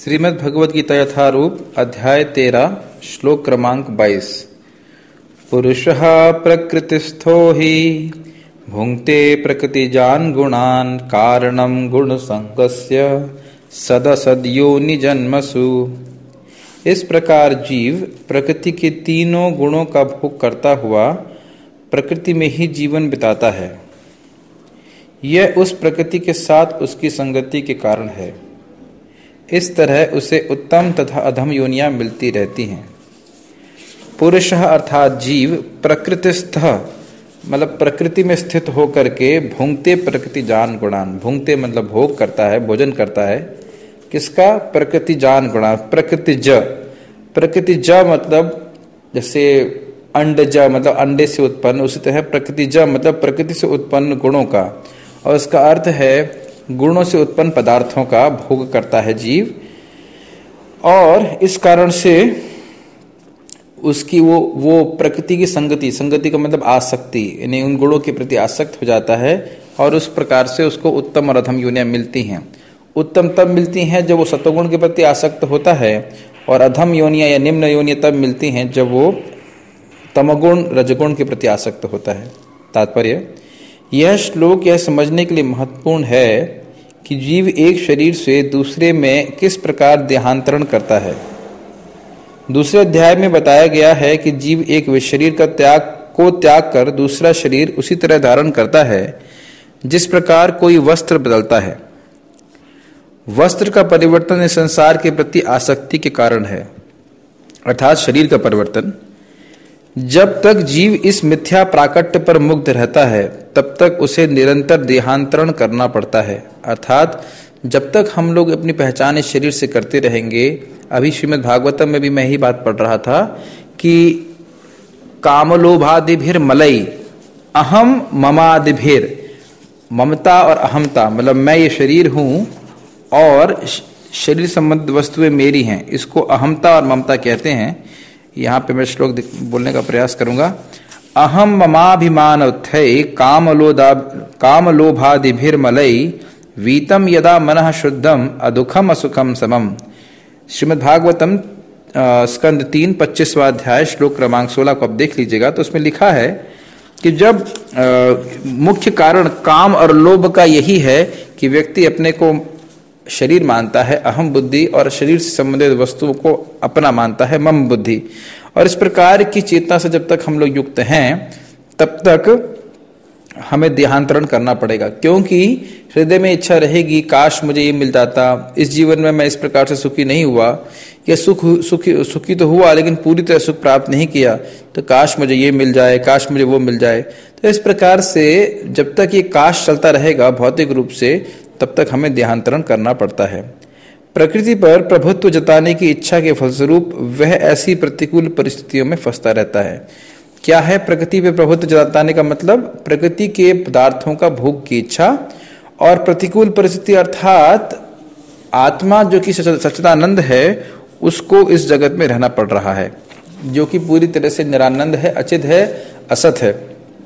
श्रीमद् भगवद गीता यथारूप अध्याय 13 श्लोक क्रमांक 22। पुरुषः प्रकृतिस्थो हि भुंक्ते प्रकृतिजान् गुणान् कारणं गुणसंगस्य सदसद्योनि जन्मसु। इस प्रकार जीव प्रकृति के तीनों गुणों का भोग करता हुआ प्रकृति में ही जीवन बिताता है। यह उस प्रकृति के साथ उसकी संगति के कारण है। इस तरह उसे उत्तम तथा अधम योनियां मिलती रहती हैं। पुरुषः अर्थात जीव प्रकृतिस्थ मतलब प्रकृति में स्थित होकर के भुंक्ते प्रकृति जान गुणान। भुंक्ते मतलब भोग करता है, भोजन करता है। किसका? प्रकृति जान गुणान। प्रकृति ज मतलब जैसे अंडज मतलब अंडे से उत्पन्न, उसी तरह प्रकृति ज मतलब प्रकृति से उत्पन्न गुणों का, और इसका अर्थ है गुणों से उत्पन्न पदार्थों का भोग करता है जीव। और इस कारण से उसकी वो प्रकृति की संगति का मतलब आसक्ति, यानी उन गुणों के प्रति आसक्त हो जाता है, और उस प्रकार से उसको उत्तम और अधम योनियां मिलती हैं। उत्तम तब मिलती हैं जब वो सत्वगुण के प्रति आसक्त होता है, और अधम योनियां या निम्न योनियां तब मिलती हैं जब वो तमगुण रजगुण के प्रति आसक्त होता है। तात्पर्य, यह श्लोक यह समझने के लिए महत्वपूर्ण है कि जीव एक शरीर से दूसरे में किस प्रकार देहांतरण करता है। दूसरे अध्याय में बताया गया है कि जीव एक शरीर का त्याग कर दूसरा शरीर उसी तरह धारण करता है जिस प्रकार कोई वस्त्र बदलता है। वस्त्र का परिवर्तन इस संसार के प्रति आसक्ति के कारण है, अर्थात शरीर का परिवर्तन। जब तक जीव इस मिथ्या प्राकट्य पर मुग्ध रहता है तब तक उसे निरंतर देहांतरण करना पड़ता है। अर्थात जब तक हम लोग अपनी पहचान इस शरीर से करते रहेंगे। अभी श्रीमद् भागवतम में भी मैं ही बात पढ़ रहा था कि कामलोभादिभिर मलई अहम ममादिभिर, ममता और अहमता मतलब मैं ये शरीर हूं और शरीर संबंध वस्तुएं मेरी हैं, इसको अहमता और ममता कहते हैं। यहाँ पे मैं श्लोक बोलने का प्रयास करूंगा। अहम ममाभिमान उत्थै कामलोभादिभिर्मलई वीतम यदा मनः शुद्धम अदुखम असुखम समम। श्रीमद् भागवतम स्कंद 3 25वां अध्याय श्लोक क्रमांक 16 को आप देख लीजिएगा, तो उसमें लिखा है कि जब मुख्य कारण काम और लोभ का यही है कि व्यक्ति अपने को शरीर मानता है, अहम बुद्धि, और शरीर से संबंधित वस्तुओं को अपना मानता है, मम बुद्धि। और इस प्रकार की चेतना से जब तक हम लोग युक्त हैं तब तक हमें देहांतरण करना पड़ेगा, क्योंकि हृदय में इच्छा रहेगी काश मुझे ये मिल जाता, इस जीवन में मैं इस प्रकार से सुखी नहीं हुआ, या सुखी तो हुआ लेकिन पूरी तरह सुख प्राप्त नहीं किया, तो काश मुझे ये मिल जाए, काश मुझे वो मिल जाए। तो इस प्रकार से जब तक ये काश चलता रहेगा भौतिक रूप से, तब तक हमें देहांतरण करना पड़ता है। प्रकृति पर प्रभुत्व जताने की इच्छा के फलस्वरूप वह ऐसी प्रतिकूल परिस्थितियों में फंसता रहता है। क्या है प्रकृति पर प्रभुत्व जताने का मतलब? प्रकृति के पदार्थों का भोग की इच्छा, और प्रतिकूल परिस्थिति अर्थात आत्मा जो कि सच्चिदानंद है उसको इस जगत में रहना पड़ रहा है, जो कि पूरी तरह से निरानंद है, अचित है, असत है।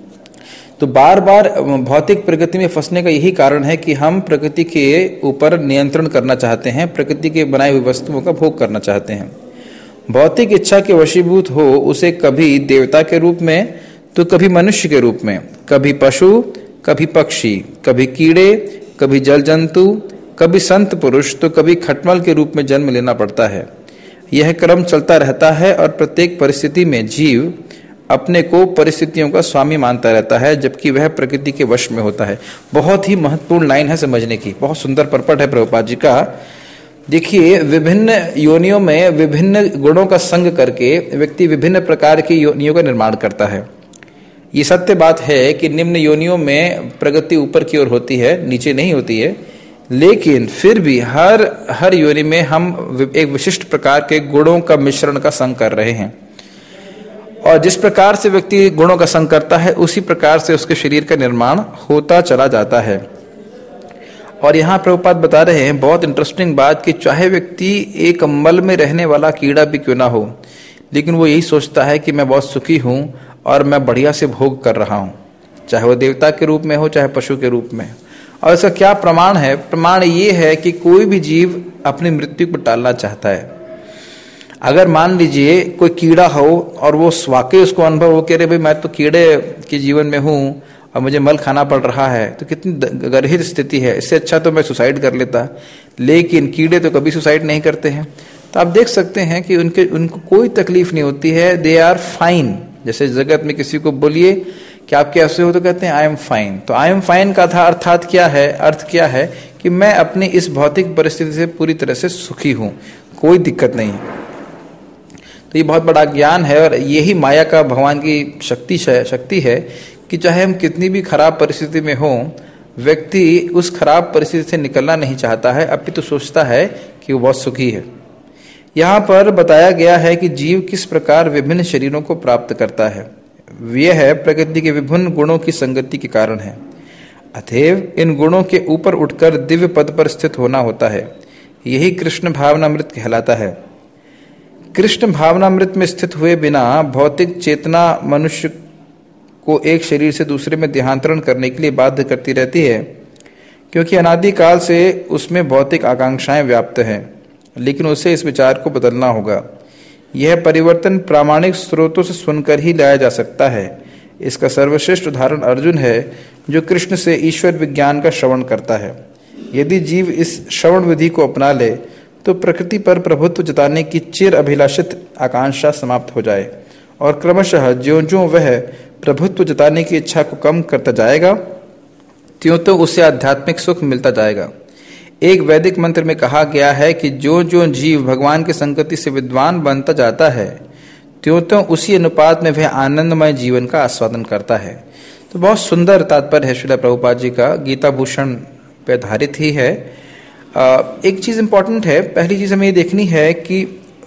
तो बार बार भौतिक प्रकृति में फंसने का यही कारण है कि हम प्रकृति के ऊपर नियंत्रण करना चाहते हैं, प्रकृति के बनाई हुई वस्तुओं का भोग करना चाहते हैं। भौतिक इच्छा के वशीभूत हो उसे कभी देवता के रूप में तो कभी मनुष्य के रूप में, कभी पशु, कभी पक्षी, कभी कीड़े, कभी जल जंतु, कभी संत पुरुष, तो कभी खटमल के रूप में जन्म लेना पड़ता है। यह क्रम चलता रहता है और प्रत्येक परिस्थिति में जीव अपने को परिस्थितियों का स्वामी मानता रहता है, जबकि वह प्रकृति के वश में होता है। बहुत ही महत्वपूर्ण लाइन है समझने की, बहुत सुंदर परपट है प्रभुपाद जी का। देखिए, विभिन्न योनियों में विभिन्न गुणों का संग करके व्यक्ति विभिन्न प्रकार की योनियों का निर्माण करता है। ये सत्य बात है कि निम्न योनियों में प्रगति ऊपर की ओर होती है, नीचे नहीं होती है, लेकिन फिर भी हर योनि में हम एक विशिष्ट प्रकार के गुणों का मिश्रण का संग कर रहे हैं। और जिस प्रकार से व्यक्ति गुणों का संग करता है उसी प्रकार से उसके शरीर का निर्माण होता चला जाता है। और यहाँ प्रभुपाद बता रहे हैं बहुत इंटरेस्टिंग बात कि चाहे व्यक्ति एक मल में रहने वाला कीड़ा भी क्यों ना हो, लेकिन वो यही सोचता है कि मैं बहुत सुखी हूँ और मैं बढ़िया से भोग कर रहा हूँ, चाहे वो देवता के रूप में हो चाहे पशु के रूप में। और इसका क्या प्रमाण है? प्रमाण ये है कि कोई भी जीव अपनी मृत्यु को टालना चाहता है। अगर मान लीजिए कोई कीड़ा हो और वो वाकई उसको अनुभव हो, कह रहे भाई मैं तो कीड़े के जीवन में हूं और मुझे मल खाना पड़ रहा है, तो कितनी गर्हित स्थिति है, इससे अच्छा तो मैं सुसाइड कर लेता। लेकिन कीड़े तो कभी सुसाइड नहीं करते हैं। तो आप देख सकते हैं कि उनको कोई तकलीफ नहीं होती है, दे आर फाइन। जैसे जगत में किसी को बोलिए कि आप कैसे हो, तो कहते हैं आई एम फाइन। तो आई एम फाइन का था अर्थ क्या है कि मैं अपनी इस भौतिक परिस्थिति से पूरी तरह से सुखी हूं, कोई दिक्कत नहीं है। तो ये बहुत बड़ा ज्ञान है और यही माया का भगवान की शक्ति है कि चाहे हम कितनी भी खराब परिस्थिति में हो, व्यक्ति उस खराब परिस्थिति से निकलना नहीं चाहता है, अपितु सोचता है कि वो बहुत सुखी है। यहाँ पर बताया गया है कि जीव किस प्रकार विभिन्न शरीरों को प्राप्त करता है। यह प्रकृति के विभिन्न गुणों की संगति के कारण है। अतएव इन गुणों के ऊपर उठकर दिव्य पद पर स्थित होना होता है। यही कृष्ण भावनामृत कहलाता है। कृष्ण भावनामृत में स्थित हुए बिना भौतिक चेतना मनुष्य को एक शरीर से दूसरे में देहांतरण करने के लिए बाध्य करती रहती है, क्योंकि अनादिकाल से उसमें भौतिक आकांक्षाएं व्याप्त हैं। लेकिन उसे इस विचार को बदलना होगा। यह परिवर्तन प्रामाणिक स्रोतों से सुनकर ही लाया जा सकता है। इसका सर्वश्रेष्ठ उदाहरण अर्जुन है, जो कृष्ण से ईश्वर विज्ञान का श्रवण करता है। यदि जीव इस श्रवण विधि को अपना ले तो प्रकृति पर प्रभुत्व जताने की चिर अभिलाषित आकांक्षा समाप्त हो जाए और क्रमशः ज्यों-ज्यों वह प्रभुत्व जताने की इच्छा को कम करता जाएगा, त्यों उसे आध्यात्मिक सुख मिलता जाएगा। एक वैदिक मंत्र में कहा गया है कि जो जीव भगवान की संगति से विद्वान बनता जाता है, त्यों उसी अनुपात में वह आनंदमय जीवन का आस्वादन करता है। तो बहुत सुंदर तात्पर्य है श्रील प्रभुपाद जी का, गीता भूषण पे आधारित ही है। एक चीज इंपॉर्टेंट है, पहली चीज हमें ये देखनी है कि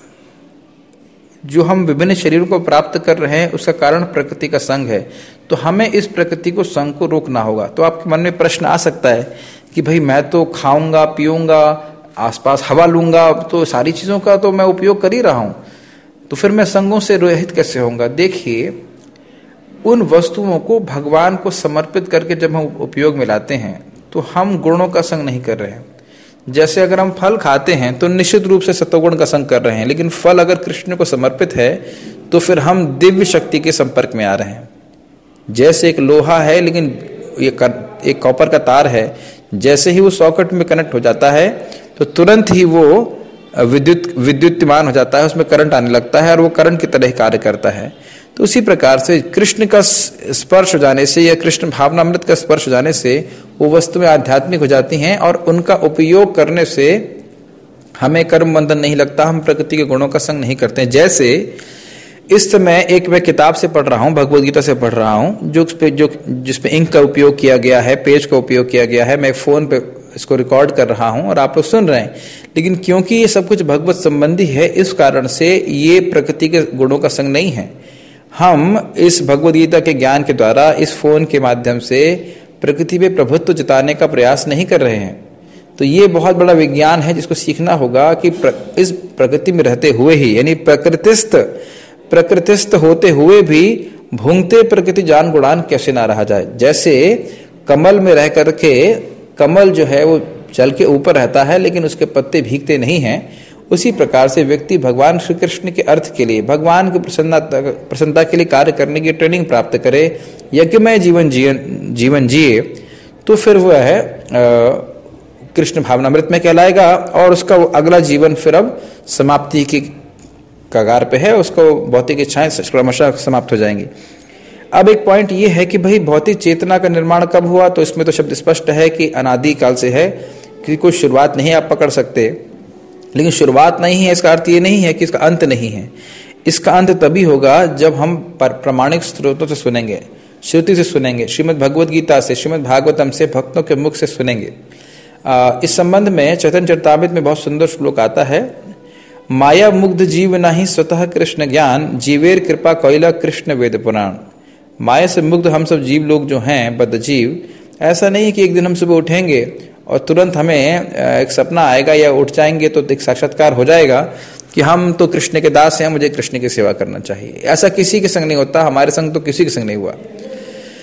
जो हम विभिन्न शरीरों को प्राप्त कर रहे हैं उसका कारण प्रकृति का संग है। तो हमें इस प्रकृति को संग को रोकना होगा। तो आपके मन में प्रश्न आ सकता है कि भाई मैं तो खाऊंगा पीऊंगा, आसपास हवा लूंगा, तो सारी चीजों का तो मैं उपयोग कर ही रहा हूं, तो फिर मैं संगों से रहित कैसे होऊंगा? देखिए, उन वस्तुओं को भगवान को समर्पित करके जब हम उपयोग में लाते हैं तो हम गुणों का संग नहीं कर रहे हैं। जैसे अगर हम फल खाते हैं तो निश्चित रूप से सत्वगुण का संग कर रहे हैं, लेकिन फल अगर कृष्ण को समर्पित है तो फिर हम दिव्य शक्ति के संपर्क में आ रहे हैं। जैसे एक लोहा है लेकिन एक कॉपर का तार है, जैसे ही वो सॉकेट में कनेक्ट हो जाता है तो तुरंत ही वो विद्युतमान हो जाता है, उसमें करंट आने लगता है और वो करंट की तरह कार्य करता है। तो उसी प्रकार से कृष्ण का स्पर्श हो जाने से या कृष्ण भावनामृत का स्पर्श हो जाने से वो वस्तु में आध्यात्मिक हो जाती हैं और उनका उपयोग करने से हमें कर्म बंधन नहीं लगता, हम प्रकृति के गुणों का संग नहीं करते हैं। जैसे इस समय मैं किताब से पढ़ रहा हूँ, भगवद गीता से पढ़ रहा हूँ, जिसपे इंक का उपयोग किया गया है, पेज का उपयोग किया गया है, मैं फोन पे इसको रिकॉर्ड कर रहा हूं और आप लोग सुन रहे हैं। लेकिन क्योंकि ये सब कुछ भगवत संबंधी है, इस कारण से ये प्रकृति के गुणों का संग नहीं है। हम इस भगवद गीता के ज्ञान के द्वारा इस फोन के माध्यम से प्रकृति पे प्रभुत्व जताने का प्रयास नहीं कर रहे हैं। तो ये बहुत बड़ा विज्ञान है जिसको सीखना होगा कि इस प्रकृति में रहते हुए ही, यानी प्रकृतिस्थ होते हुए भी भूंगते प्रकृति जान गुणान कैसे ना रहा जाए। जैसे कमल में रह करके कमल जो है वो जल के ऊपर रहता है लेकिन उसके पत्ते भीगते नहीं हैं, उसी प्रकार से व्यक्ति भगवान श्री कृष्ण के अर्थ के लिए, भगवान की प्रसन्नता के लिए कार्य करने की ट्रेनिंग प्राप्त करे, यज्ञमय जीवन जिए, तो फिर वह कृष्ण भावनामृत में कहलाएगा और उसका अगला जीवन फिर अब समाप्ति की कगार पे है, उसको भौतिक इच्छाएं क्रमशः समाप्त हो जाएंगी। अब एक पॉइंट ये है कि भाई भौतिक चेतना का निर्माण कब हुआ? तो इसमें तो शब्द स्पष्ट है कि अनादि काल से है, कि कोई शुरुआत नहीं आप पकड़ सकते। लेकिन शुरुआत नहीं है इसका अर्थ ये नहीं है कि इसका अंत नहीं है। इसका अंत तभी होगा जब हम प्रमाणिक स्रोतों से सुनेंगे, श्रुति से सुनेंगे, श्रीमद् भगवद गीता से, श्रीमद् भागवतम से, भक्तों के मुख से सुनेंगे। इस संबंध में चैतन्य चरितामृत में बहुत सुंदर श्लोक आता है, माया मुग्ध जीव नहीं स्वतः कृष्ण ज्ञान, जीवेर कृपा कोयला कृष्ण वेद पुराण। माया से मुग्ध हम सब जीव लोग जो हैं, बद्ध जीव, ऐसा नहीं है कि एक दिन हम सुबह उठेंगे और तुरंत हमें एक सपना आएगा या उठ जाएंगे तो एक साक्षात्कार हो जाएगा कि हम तो कृष्ण के दास हैं, मुझे कृष्ण की सेवा करना चाहिए। ऐसा किसी के संग नहीं होता, हमारे संग तो किसी के संग नहीं हुआ।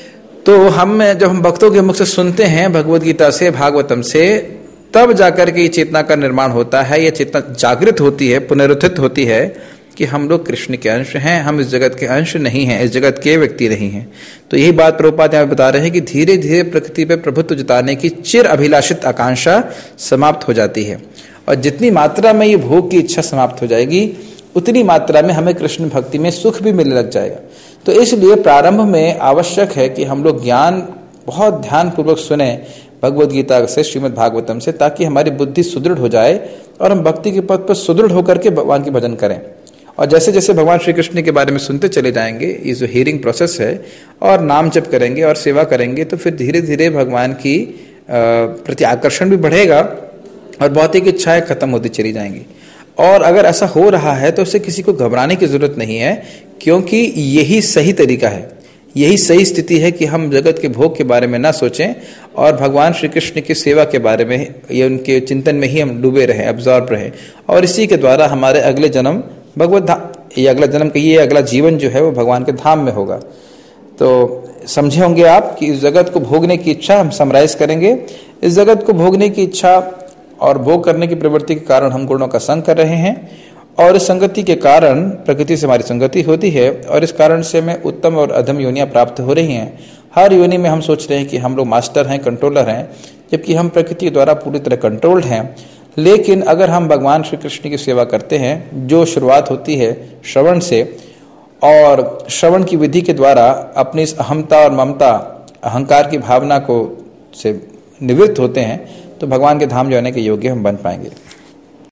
तो जब हम भक्तों के मुख से सुनते हैं भगवत गीता से, भागवतम से, तब जाकर के ये चेतना का निर्माण होता है, ये चेतना जागृत होती है, पुनरुत्थित होती है कि हम लोग कृष्ण के अंश हैं, हम इस जगत के अंश नहीं हैं, इस जगत के व्यक्ति नहीं हैं। तो यही बात प्रभुपाद यहाँ बता रहे हैं कि धीरे धीरे प्रकृति पे प्रभुत्व जताने की चिर अभिलाषित आकांक्षा समाप्त हो जाती है, और जितनी मात्रा में ये भोग की इच्छा समाप्त हो जाएगी उतनी मात्रा में हमें कृष्ण भक्ति में सुख भी मिलने लग जाएगा। तो इसलिए प्रारंभ में आवश्यक है कि हम लोग ज्ञान बहुत ध्यान पूर्वक सुने भगवद गीता से, श्रीमद् भागवतम से, ताकि हमारी बुद्धि सुदृढ़ हो जाए और हम भक्ति के पथ पर सुदृढ़ होकर के भगवान की भजन करें। और जैसे जैसे भगवान श्री कृष्ण के बारे में सुनते चले जाएंगे, ये जो हियरिंग प्रोसेस है, और नाम जप करेंगे और सेवा करेंगे, तो फिर धीरे धीरे भगवान की प्रति आकर्षण भी बढ़ेगा और भौतिक इच्छाएं खत्म होती चली जाएंगी। और अगर ऐसा हो रहा है तो उससे किसी को घबराने की जरूरत नहीं है, क्योंकि यही सही तरीका है, यही सही स्थिति है कि हम जगत के भोग के बारे में ना सोचें और भगवान श्री कृष्ण की सेवा के बारे में, ये उनके चिंतन में ही हम डूबे रहें, अब्जॉर्ब रहें, और इसी के द्वारा हमारे अगले जन्म भगवत धाम, ये अगला जन्म का ये अगला जीवन जो है वो भगवान के धाम में होगा। तो समझे होंगे आप कि इस जगत को भोगने की इच्छा, हम समराइज करेंगे, इस जगत को भोगने की इच्छा और भोग करने की प्रवृत्ति के कारण हम गुणों का संग कर रहे हैं, और इस संगति के कारण प्रकृति से हमारी संगति होती है, और इस कारण से हमें उत्तम और अधम योनियां प्राप्त हो रही हैं। हर योनि में हम सोच रहे हैं कि हम लोग मास्टर हैं, कंट्रोलर हैं, जबकि हम प्रकृति द्वारा पूरी तरह कंट्रोल्ड हैं। लेकिन अगर हम भगवान श्री कृष्ण की सेवा करते हैं, जो शुरुआत होती है श्रवण से, और श्रवण की विधि के द्वारा अपनी इस अहमता और ममता, अहंकार की भावना को से निवृत्त होते हैं, तो भगवान के धाम जाने के योग्य हम बन पाएंगे।